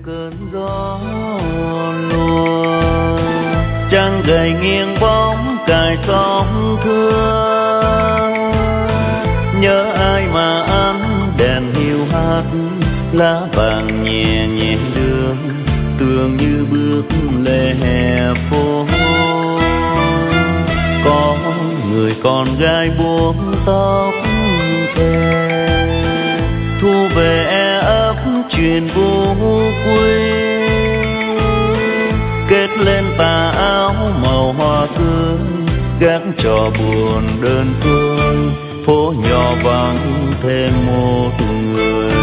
cơn gió lùa. Trăng gầy nghiêng bóng cài sóng thương, nhớ ai mà ánh đèn hiu hắt, lá vàng nhẹ nhẹ đường tường như bước lê hè phố. Có người con gái buông tóc thề, thu về e ấp chuyện vô quê, kết lên tà áo màu hoa tươi, gác trò buồn đơn phương, phố nhỏ vắng thêm một người.